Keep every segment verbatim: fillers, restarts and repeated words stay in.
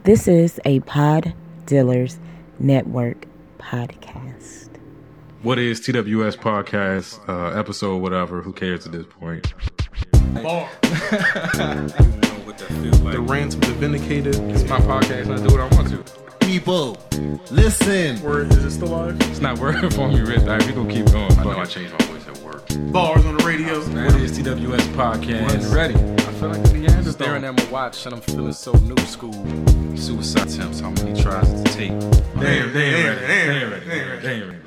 This is a Pod Dealers Network podcast. What is T W S podcast, uh, episode, whatever, who cares at this point? Bar. The rants of the vindicated. It's my podcast and I do what I want to. People, listen. Word, is it still live? It's not working for me, Rich. All right, we gonna keep going. I know I changed my voice at work. Bars on the radio. What is T W S podcast? One's ready. I feel like the answer Staring at my watch and I'm feeling so new school. Suicide attempts, how many tries to take? Damn, They ain't damn, ready. damn, They ain't damn, ready. damn. They ain't ready.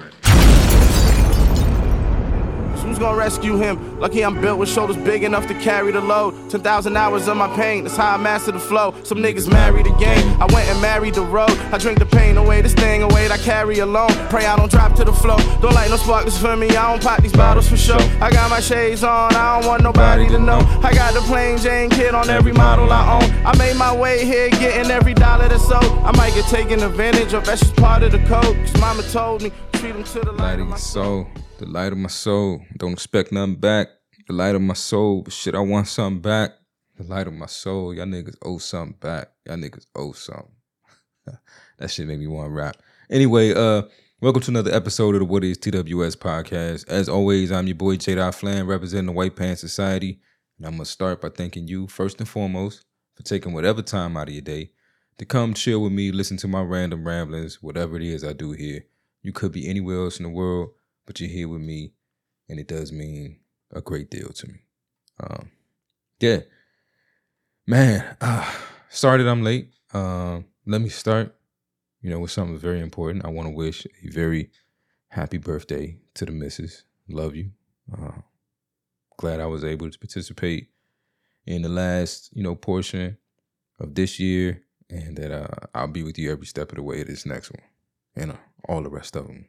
Who's gonna rescue him? Lucky I'm built with shoulders big enough to carry the load. ten thousand hours of my pain, that's how I master the flow. Some niggas marry the game, I went and married the road. I drink the pain away, this thing away, I carry alone. Pray I don't drop to the flow, don't like no sparklers for me, I don't pop these bottles for sure. I got my shades on, I don't want nobody to know. I got the plain Jane kid on every model I own. I made my way here, getting every dollar that's sold. I might get taken advantage of, that's just part of the code. Cause mama told me, treat them to the light Light of my soul, the light of my soul. Don't expect nothing back. The light of my soul, but shit, I want something back. The light of my soul, y'all niggas owe something back. Y'all niggas owe something. That shit made me want to rap. Anyway, uh, welcome to another episode of the What is T W S podcast. As always, I'm your boy J. Flan, representing the White Pants Society. And I'm going to start by thanking you, first and foremost, for taking whatever time out of your day to come chill with me, listen to my random ramblings, whatever it is I do here. You could be anywhere else in the world, but you're here with me, and it does mean a great deal to me. Um, yeah. Man, uh, sorry that I'm late. Um, let me start, you know, with something very important. I want to wish a very happy birthday to the missus. Love you. Uh, glad I was able to participate in the last, you know, portion of this year, and that uh, I'll be with you every step of the way of this next one, and uh, all the rest of them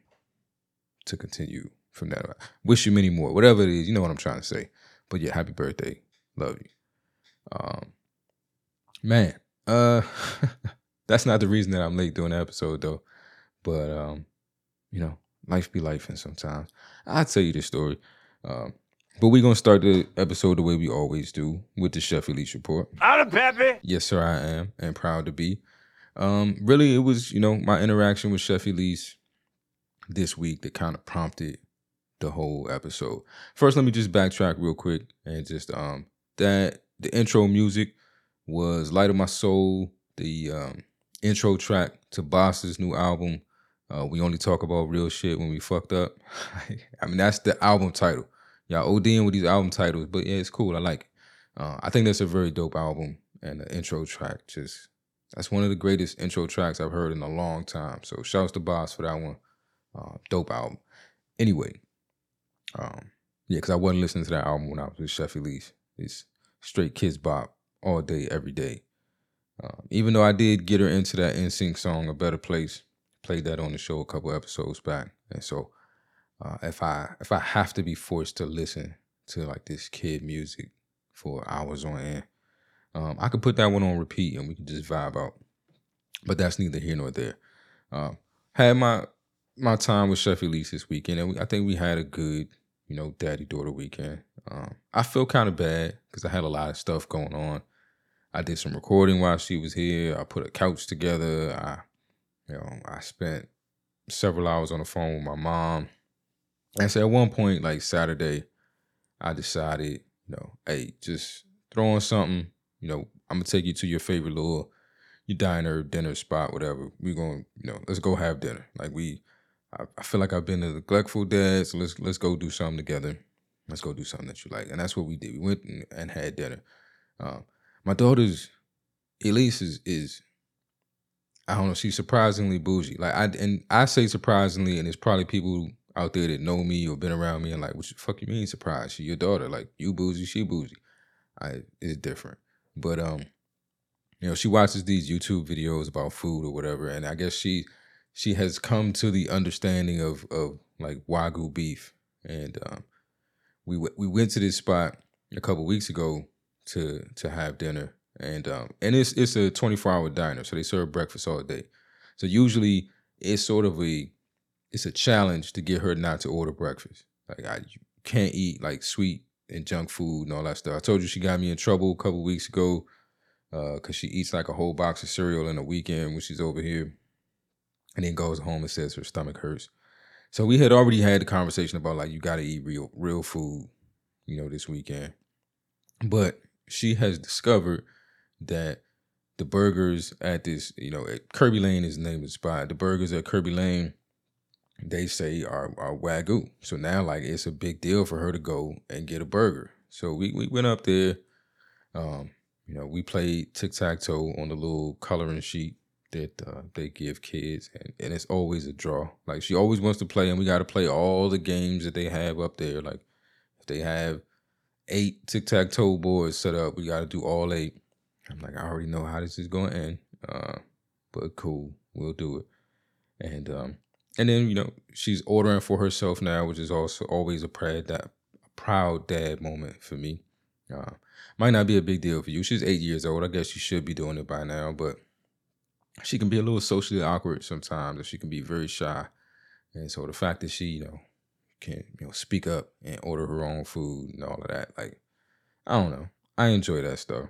to continue from that. Wish you many more, whatever it is, you know what I'm trying to say. But yeah, happy birthday. Love you. Um, man, uh, that's not the reason that I'm late doing the episode though. But, um, you know, life be life, and sometimes I'll tell you the story. Um, but we're going to start the episode the way we always do, with the Chef Elise report. I'm Peppy. Yes, sir, I am, and proud to be. Um, really, it was, you know, my interaction with Chef Elise this week that kind of prompted the whole episode. First, let me just backtrack real quick and just um that the intro music was Light of My Soul, the um intro track to Boss's new album. Uh, we only talk about real shit when we fucked up. I mean, that's the album title. Y'all ODing with these album titles, but yeah, it's cool. I like it. Uh, I think that's a very dope album, and the intro track just that's one of the greatest intro tracks I've heard in a long time. So shouts to Boss for that one. Uh, dope album. Anyway, um, yeah, because I wasn't listening to that album when I was with Chef Elise. It's straight Kids Bop all day, every day. Um, even though I did get her into that N Sync song, A Better Place, played that on the show a couple episodes back. And so uh, if I if I have to be forced to listen to like this kid music for hours on end, um, I could put that one on repeat and we could just vibe out. But that's neither here nor there. Um, had my my time with Chef Elise this weekend, and we, I think we had a good, you know, daddy-daughter weekend. Um, I feel kind of bad because I had a lot of stuff going on. I did some recording while she was here. I put a couch together. I, you know, I spent several hours on the phone with my mom. And so at one point, like Saturday, I decided, you know, hey, just throw on something. You know, I'm gonna take you to your favorite little, your diner, dinner spot, whatever. We're gonna, you know, let's go have dinner. Like we. I feel like I've been a neglectful dad, so let's let's go do something together. Let's go do something that you like, and that's what we did. We went and, and had dinner. Um, my daughter's Elise is is I don't know. She's surprisingly bougie. Like I and I say surprisingly, and there's probably people out there that know me or been around me and like, what the fuck you mean surprised? She your daughter. Like you bougie, she bougie. I it's different, but um, you know, she watches these YouTube videos about food or whatever, and I guess she. She has come to the understanding of of like Wagyu beef, and um, we w- we went to this spot a couple weeks ago to to have dinner, and um, and it's it's a twenty-four hour diner, so they serve breakfast all day. So usually it's sort of a it's a challenge to get her not to order breakfast. Like I you can't eat like sweet and junk food and all that stuff. I told you she got me in trouble a couple weeks ago because uh, she eats like a whole box of cereal in a weekend when she's over here, and then goes home and says her stomach hurts. So we had already had the conversation about like, you got to eat real real food, you know, this weekend. But she has discovered that the burgers at this, you know, at Kirby Lane is the name of the spot. The burgers at Kirby Lane, they say are, are Wagyu. So now like it's a big deal for her to go and get a burger. So we, we went up there. Um, you know, we played tic-tac-toe on the little coloring sheet that uh, they give kids, and, and it's always a draw. Like, she always wants to play, and we got to play all the games that they have up there. Like, if they have eight tic-tac-toe boards set up, we got to do all eight. I'm like, I already know how this is going to end, uh, but cool, we'll do it. And um, and then, you know, she's ordering for herself now, which is also always a proud dad, a proud dad moment for me. Uh, might not be a big deal for you. She's eight years old. I guess she should be doing it by now, but she can be a little socially awkward sometimes, and she can be very shy. And so the fact that she, you know, can, you know, speak up and order her own food and all of that, like, I don't know. I enjoy that stuff.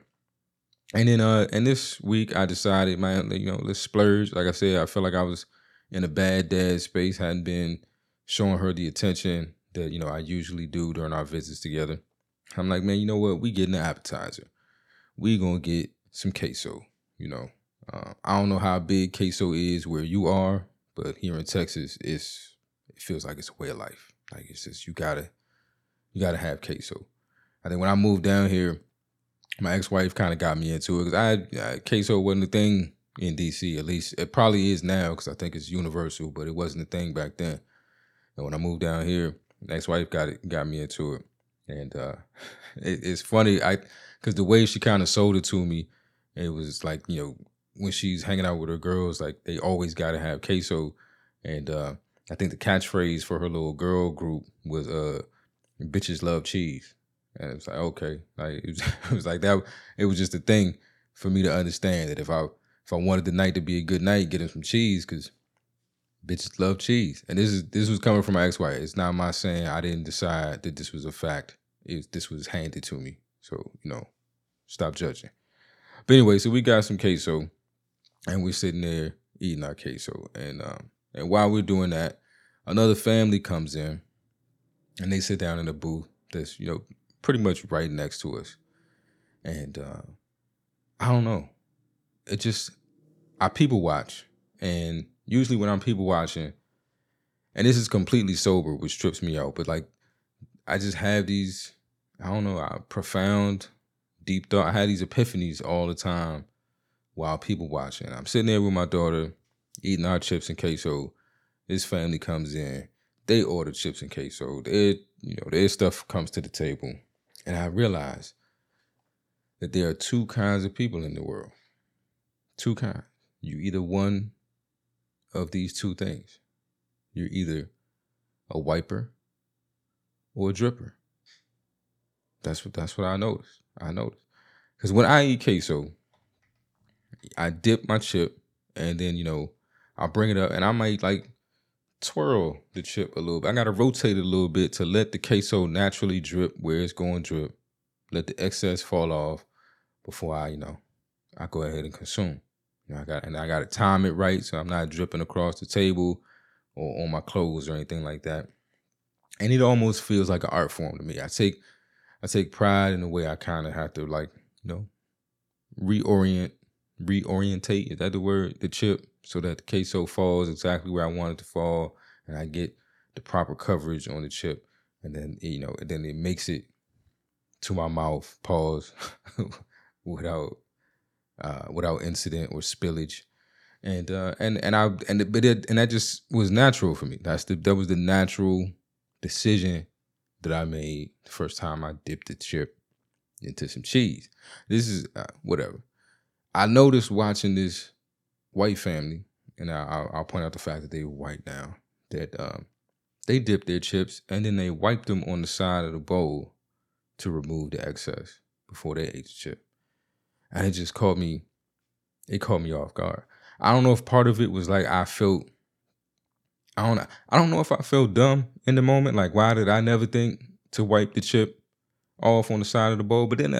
And then, uh, and this week I decided, man, you know, let's splurge. Like I said, I feel like I was in a bad dad space, hadn't been showing her the attention that, you know, I usually do during our visits together. I'm like, man, you know what? We getting an appetizer. We gonna get some queso, you know. Uh, I don't know how big queso is where you are, but here in Texas, it's it feels like it's a way of life. Like, it's just, you gotta, you gotta have queso. I think when I moved down here, my ex-wife kind of got me into it, because I had, uh, queso wasn't a thing in D C, at least. It probably is now, because I think it's universal, but it wasn't a thing back then. And when I moved down here, my ex-wife got it, got me into it. And uh, it, it's funny, I because the way she kind of sold it to me, it was like, you know, when she's hanging out with her girls, like, they always got to have queso. And uh, I think the catchphrase for her little girl group was, uh, bitches love cheese. And it was like, okay, like, it was, it was like that. It was just a thing for me to understand that if I if I wanted the night to be a good night, get him some cheese, because bitches love cheese. And this is this was coming from my ex-wife. It's not my saying. I didn't decide that this was a fact. It, this was handed to me. So, you know, stop judging. But anyway, so we got some queso, and we're sitting there eating our queso. And um, and while we're doing that, another family comes in, and they sit down in a booth that's, you know, pretty much right next to us. And uh, I don't know. It just, I people watch. And usually when I'm people watching, and this is completely sober, which trips me out, but like, I just have these, I don't know, uh, profound, deep thought. I had these epiphanies all the time while people watching. I'm sitting there with my daughter, eating our chips and queso. This family comes in. They order chips and queso. Their, you know, their stuff comes to the table. And I realize that there are two kinds of people in the world. Two kinds. You either one of these two things. You're either a wiper or a dripper. That's what that's what I noticed. I noticed. Because when I eat queso, I dip my chip, and then, you know, I'll bring it up, and I might like twirl the chip a little bit. I gotta rotate it a little bit to let the queso naturally drip where it's going to drip. Let the excess fall off before I, you know, I go ahead and consume. You know, I got and I gotta time it right so I'm not dripping across the table or on my clothes or anything like that. And it almost feels like an art form to me. I take I take pride in the way I kind of have to, like, you know, reorient, reorientate, is that the word? The chip, so that the queso falls exactly where I want it to fall, and I get the proper coverage on the chip, and then, you know, and then it makes it to my mouth, pause, without uh, without incident or spillage, and uh, and and I and but it, and that just was natural for me. That's the that was the natural decision that I made the first time I dipped the chip into some cheese. This is uh, whatever. I noticed watching this white family, and I, I'll, I'll point out the fact that they were white now, that um, they dipped their chips and then they wiped them on the side of the bowl to remove the excess before they ate the chip. And it just caught me, it caught me off guard. I don't know if part of it was like I felt, I don't know, I don't know if I felt dumb in the moment. Like, why did I never think to wipe the chip off on the side of the bowl? But then that,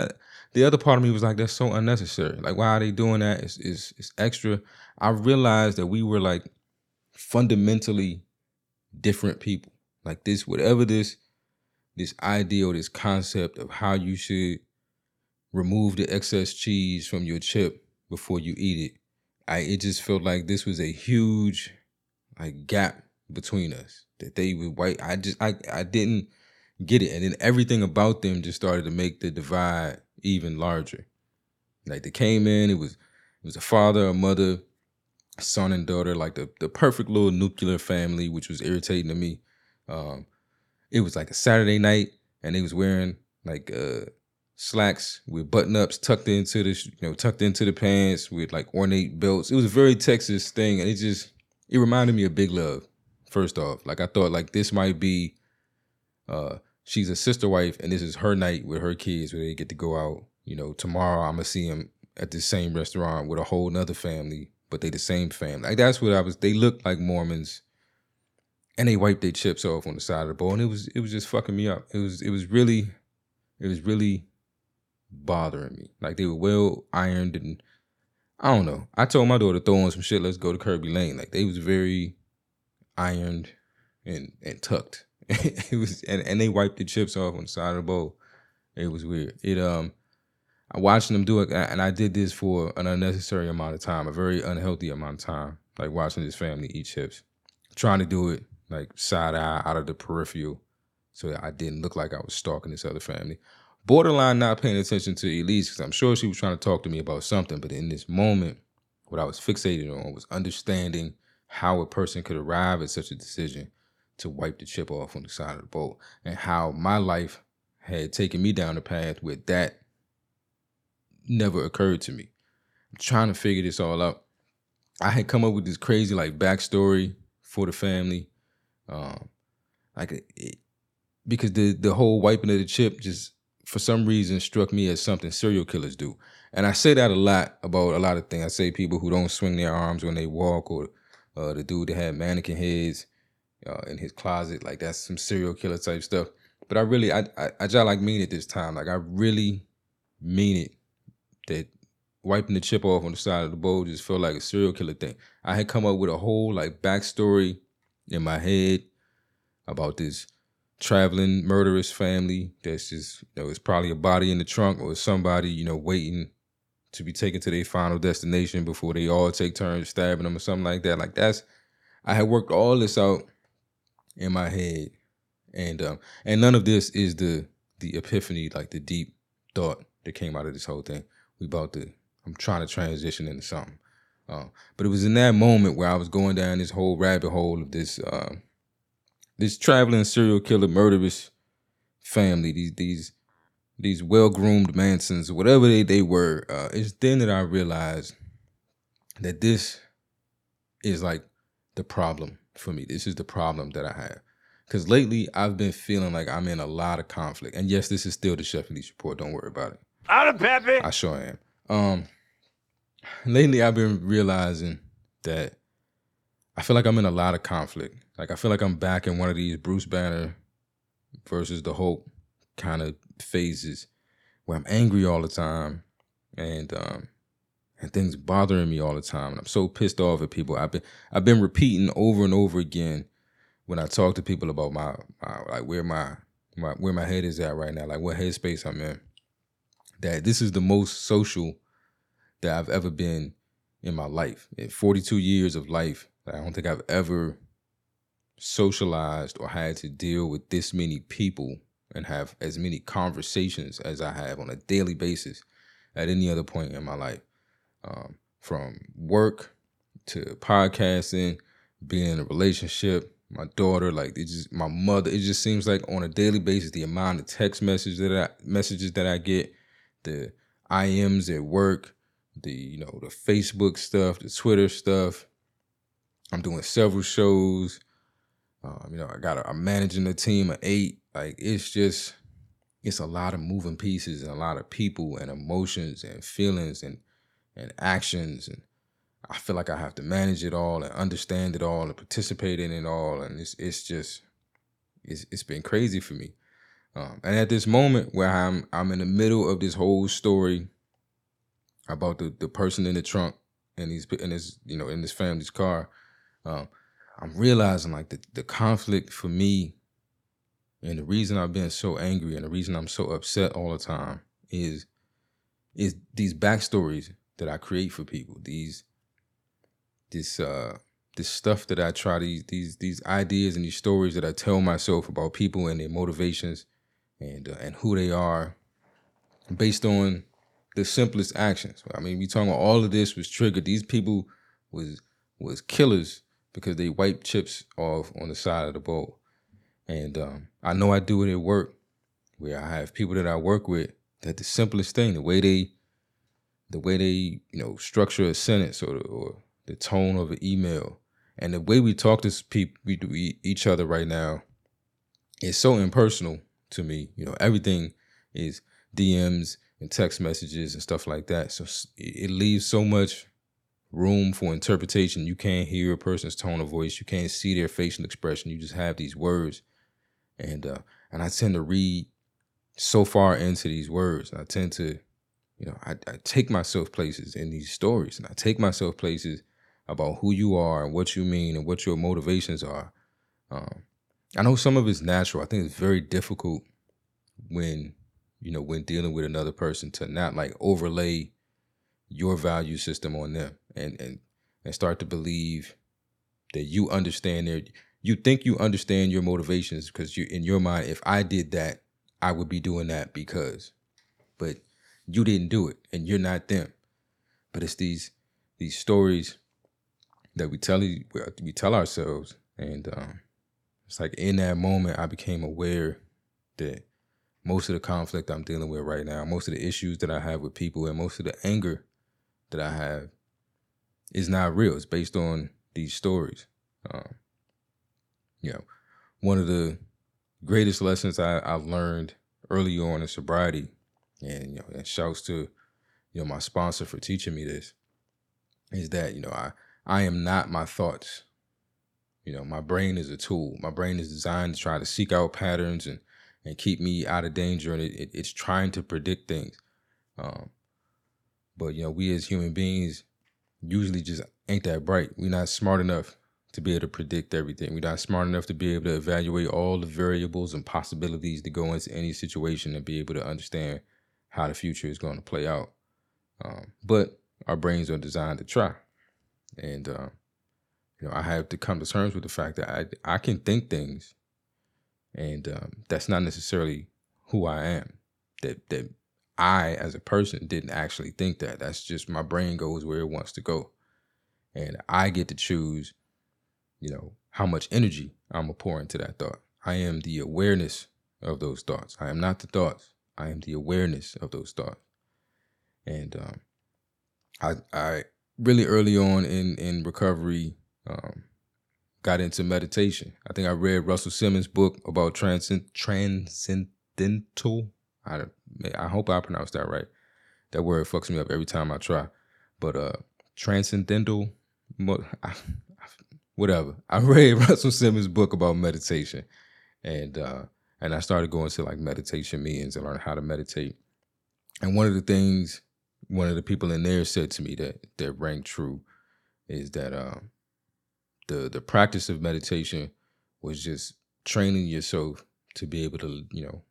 the other part of me was like, that's so unnecessary. Like, why are they doing that? It's, it's, it's extra. I realized that we were like fundamentally different people. Like this, whatever this, this idea or this concept of how you should remove the excess cheese from your chip before you eat it. I, it just felt like this was a huge like gap between us, that they were white. I just, I, I didn't get it. And then everything about them just started to make the divide even larger. Like they came in, it was, it was a father, a mother, son and daughter, like the, the perfect little nuclear family, which was irritating to me. Um, it was like a Saturday night and they was wearing like, uh, slacks with button ups tucked into the, you know, tucked into the pants with like ornate belts. It was a very Texas thing. And it just, it reminded me of Big Love. First off, like I thought like this might be, uh, she's a sister wife and this is her night with her kids where they get to go out. You know, tomorrow I'm gonna see them at the same restaurant with a whole nother family, but they the same family. Like that's what I was, they looked like Mormons and they wiped their chips off on the side of the bowl. And it was, it was just fucking me up. It was, it was really, it was really bothering me. Like they were well ironed and I don't know. I told my daughter to throw on some shit, let's go to Kirby Lane. Like they was very ironed and and tucked. It was and, and they wiped the chips off on the side of the bowl. It was weird. It um I watched them do it and I did this for an unnecessary amount of time, a very unhealthy amount of time. Like watching this family eat chips. Trying to do it like side eye out of the peripheral so that I didn't look like I was stalking this other family. Borderline not paying attention to Elise because I'm sure she was trying to talk to me about something. But in this moment, what I was fixated on was understanding how a person could arrive at such a decision to wipe the chip off on the side of the bowl and how my life had taken me down the path where that never occurred to me. I'm trying to figure this all out. I had come up with this crazy like backstory for the family. Um, like it, because the, the whole wiping of the chip just, for some reason, struck me as something serial killers do. And I say that a lot about a lot of things. I say people who don't swing their arms when they walk, or uh, the dude that had mannequin heads uh, in his closet. Like, that's some serial killer type stuff. But I really, I, I, I just like mean it this time. Like, I really mean it that wiping the chip off on the side of the bowl just felt like a serial killer thing. I had come up with a whole, like, backstory in my head about this traveling murderous family that's just, you know, it's probably a body in the trunk or somebody, you know, waiting to be taken to their final destination before they all take turns stabbing them or something like that. Like that's, I had worked all this out in my head, and um, and none of this is the the epiphany, like the deep thought that came out of this whole thing. We about to, I'm trying to transition into something, uh, but it was in that moment where I was going down this whole rabbit hole of this. Uh, This traveling serial killer murderous family, these these these well-groomed Mansons, whatever they, they were, uh, it's then that I realized that this is like the problem for me. This is the problem that I have. Because lately I've been feeling like I'm in a lot of conflict. And yes, this is still the Chef Elise Report. Don't worry about it. Out of Peppy. I sure am. Um, lately I've been realizing that I feel like I'm in a lot of conflict. Like, I feel like I'm back in one of these Bruce Banner versus the Hulk kind of phases where I'm angry all the time and um, and things bothering me all the time. And I'm so pissed off at people. I've been I've been repeating over and over again when I talk to people about my, my like where my, my where my head is at right now, like what headspace I'm in, that this is the most social that I've ever been in my life. In forty-two years of life, I don't think I've ever socialized or had to deal with this many people and have as many conversations as I have on a daily basis at any other point in my life. Um, from work to podcasting, being in a relationship, my daughter, like it just, my mother, it just seems like on a daily basis, the amount of text messages that I, messages that I get, the I Ms at work, the, you know, the Facebook stuff, the Twitter stuff. I'm doing several shows. Um, you know, I got, a, I'm managing a team of eight. Like, it's just, it's a lot of moving pieces and a lot of people and emotions and feelings and, and actions. And I feel like I have to manage it all and understand it all and participate in it all. And it's, it's just, it's, it's been crazy for me. Um, and at this moment where I'm I'm in the middle of this whole story about the, the person in the trunk and these in his you know in this family's car, um, I'm realizing like the, the conflict for me and the reason I've been so angry and the reason I'm so upset all the time is is these backstories that I create for people. These this uh this stuff that I try these these these ideas and these stories that I tell myself about people and their motivations and uh, and who they are based on the simplest actions. I mean, we talking about all of this was triggered. These people was was killers because they wiped chips off on the side of the bowl. And um, I know I do it at work, where I have people that I work with that the simplest thing, the way they, the way they, you know, structure a sentence or the, or the tone of an email, and the way we talk to people, we do each other right now, is so impersonal to me. You know, everything is D Ms and text messages and stuff like that. So it leaves so much room for interpretation. You can't hear a person's tone of voice. You can't see their facial expression. You just have these words. And uh, and I tend to read so far into these words. I tend to, you know, I, I take myself places in these stories, and I take myself places about who you are and what you mean and what your motivations are. Um, I know some of it's natural. I think it's very difficult when, you know, when dealing with another person to not like overlay your value system on them and and and start to believe that you understand their. You think you understand your motivations because you, in your mind, if I did that, I would be doing that because, but you didn't do it and you're not them. But it's these these stories that we tell we tell ourselves, and um, it's like in that moment I became aware that most of the conflict I'm dealing with right now, most of the issues that I have with people, and most of the anger that I have is not real. It's based on these stories. Um, You know, one of the greatest lessons I, I've learned early on in sobriety, and you know, and shouts to, you know, my sponsor for teaching me this, is that, you know, I I am not my thoughts. You know, my brain is a tool. My brain is designed to try to seek out patterns and and keep me out of danger, and it, it, it's trying to predict things. Um, but you know, we as human beings usually just ain't that bright. We're not smart enough to be able to predict everything. We're not smart enough to be able to evaluate all the variables and possibilities to go into any situation and be able to understand how the future is going to play out. Um, but our brains are designed to try. And, uh, you know, I have to come to terms with the fact that I, I can think things, and um, that's not necessarily who I am. That, that I, as a person, didn't actually think that. That's just my brain goes where it wants to go. And I get to choose, you know, how much energy I'm gonna pour into that thought. I am the awareness of those thoughts. I am not the thoughts. I am the awareness of those thoughts. And um, I, I really early on in in recovery um, got into meditation. I think I read Russell Simmons' book about transcend, transcendental. I I hope I pronounced that right. That word fucks me up every time I try. But uh, transcendental. I, Whatever. I read Russell Simmons' book about meditation, and uh, and I started going to like meditation meetings and learn how to meditate. And one of the things, one of the people in there said to me that that rang true is that um, the the practice of meditation was just training yourself to be able to, you know,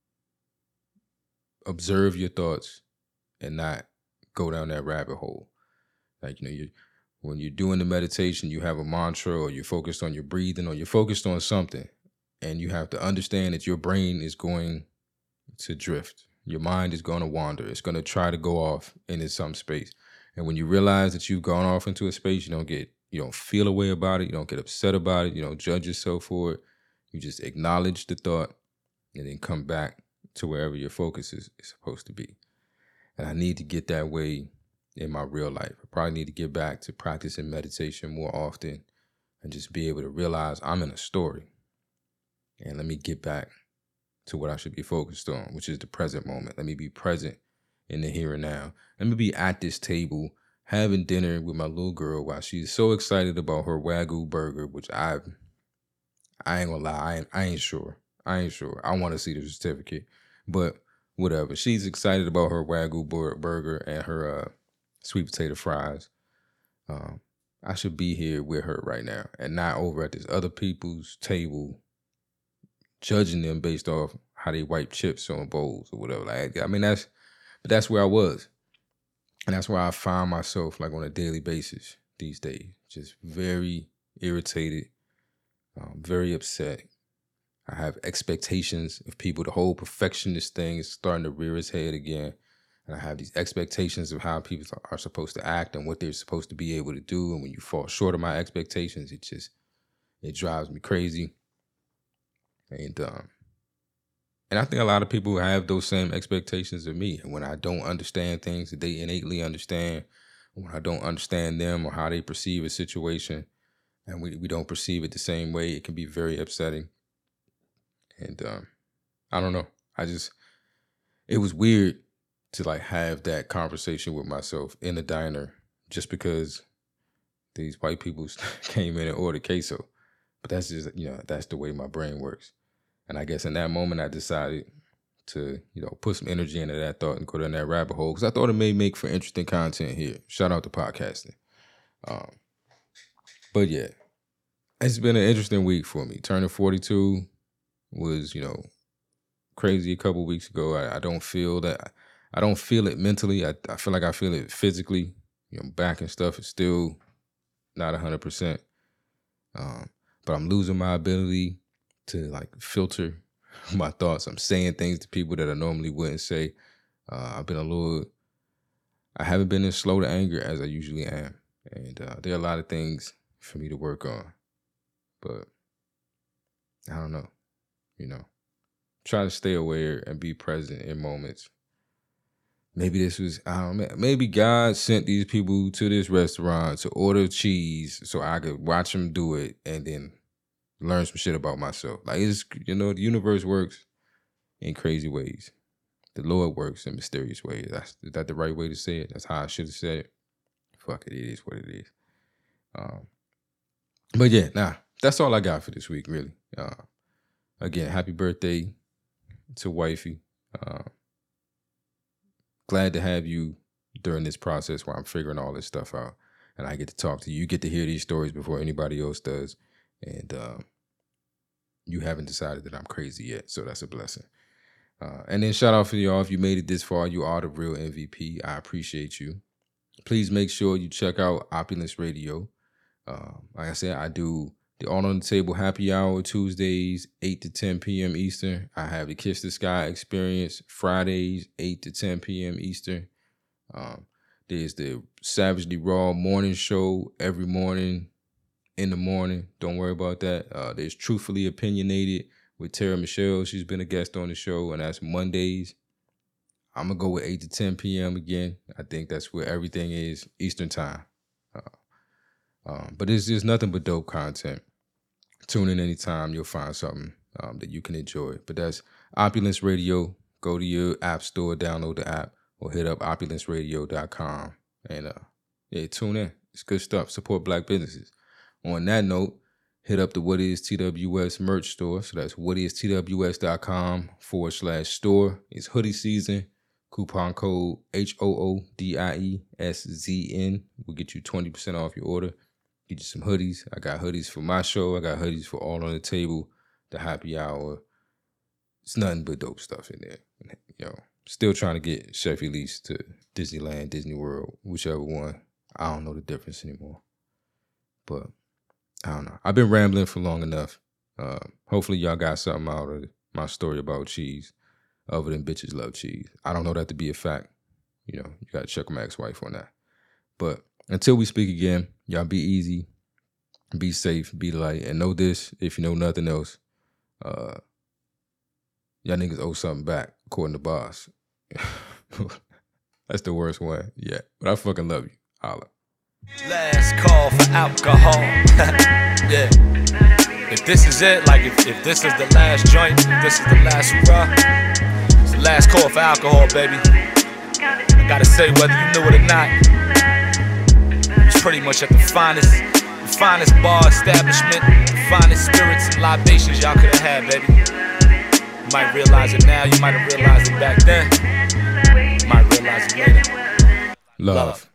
observe your thoughts and not go down that rabbit hole. Like, you know, you. When you're doing the meditation, you have a mantra, or you're focused on your breathing, or you're focused on something, and you have to understand that your brain is going to drift. Your mind is going to wander. It's going to try to go off into some space. And when you realize that you've gone off into a space, you don't get, you don't feel a way about it. You don't get upset about it. You don't judge yourself for it. You just acknowledge the thought and then come back to wherever your focus is, is supposed to be. And I need to get that way in my real life. I probably need to get back to practicing meditation more often and just be able to realize I'm in a story. And let me get back to what I should be focused on, which is the present moment. Let me be present in the here and now. Let me be at this table having dinner with my little girl while she's so excited about her Wagyu burger, which I I ain't gonna lie, I ain't, I ain't sure. I ain't sure. I want to see the certificate, but whatever. She's excited about her Wagyu burger and her uh, sweet potato fries. Um, I should be here with her right now and not over at this other people's table judging them based off how they wipe chips on bowls or whatever. Like, I mean, that's, but that's where I was. And that's where I find myself like on a daily basis these days. Just very irritated, um, very upset. I have expectations of people. The whole perfectionist thing is starting to rear its head again. And I have these expectations of how people are supposed to act and what they're supposed to be able to do. And when you fall short of my expectations, it just, it drives me crazy. And um, and I think a lot of people have those same expectations of me. And when I don't understand things that they innately understand, when I don't understand them or how they perceive a situation, and we, we don't perceive it the same way, it can be very upsetting. And um, I don't know. I just, it was weird to like have that conversation with myself in the diner just because these white people came in and ordered queso. But that's just, you know, that's the way my brain works. And I guess in that moment I decided to, you know, put some energy into that thought and go down that rabbit hole because I thought it may make for interesting content here. Shout out to podcasting. Um, but yeah, it's been an interesting week for me. Turning forty-two was, you know, crazy a couple weeks ago. I, I don't feel that, I don't feel it mentally. I, I feel like I feel it physically. You know, back and stuff is still not one hundred percent. Um, but I'm losing my ability to like filter my thoughts. I'm saying things to people that I normally wouldn't say. Uh, I've been a little, I haven't been as slow to anger as I usually am. And uh, there are a lot of things for me to work on. But I don't know, you know, try to stay aware and be present in moments. Maybe this was, I don't know, maybe God sent these people to this restaurant to order cheese so I could watch them do it and then learn some shit about myself. Like, it's, you know, the universe works in crazy ways. The Lord works in mysterious ways. That's, is that the right way to say it? That's how I should have said it. Fuck it, it is what it is. Um, but yeah, nah, that's all I got for this week, really. Uh, again, happy birthday to wifey. Uh, glad to have you during this process where I'm figuring all this stuff out and I get to talk to you. You get to hear these stories before anybody else does. And um, you haven't decided that I'm crazy yet, so that's a blessing. Uh, and then shout out for y'all. If you made it this far, you are the real M V P. I appreciate you. Please make sure you check out Opulence Radio. Uh, like I said, I do the All on the Table Happy Hour Tuesdays, eight to ten p.m. Eastern. I have the Kiss the Sky Experience Fridays, eight to ten p.m. Eastern. Um, there's the Savagely Raw Morning Show every morning in the morning. Don't worry about that. Uh, there's Truthfully Opinionated with Tara Michelle. She's been a guest on the show, and that's Mondays. I'm going to go with eight to ten p.m. again. I think that's where everything is Eastern time. Uh, um, but it's just nothing but dope content. Tune in anytime. You'll find something um, that you can enjoy. But that's Opulence Radio. Go to your app store, download the app, or hit up opulence radio dot com. And uh, yeah, tune in. It's good stuff. Support black businesses. On that note, hit up the What Is T W S merch store. So that's whatistws.com forward slash store. It's hoodie season. Coupon code H O O D I E S Z N will get you twenty percent off your order. Get you some hoodies. I got hoodies for my show. I got hoodies for All on the Table, the Happy Hour. It's nothing but dope stuff in there. You know, still trying to get Chef Elise to Disneyland, Disney World, whichever one. I don't know the difference anymore. But I don't know. I've been rambling for long enough. Uh, hopefully y'all got something out of my story about cheese. Other than bitches love cheese. I don't know that to be a fact. You know, you got to check with my ex-wife on that. But until we speak again, y'all be easy, be safe, be light, and know this, if you know nothing else, uh, y'all niggas owe something back, according to Boss. That's the worst one yet. But I fucking love you. Holla. Last call for alcohol. Yeah. If this is it, like if, if this is the last joint, if this is the last hurrah, it's the last call for alcohol, baby. I gotta say, whether you knew it or not, it's pretty much at the finest, the finest bar establishment, the finest spirits and libations y'all could have had, baby. might realize it now, you might have realized it back then. You might realize it later. Love.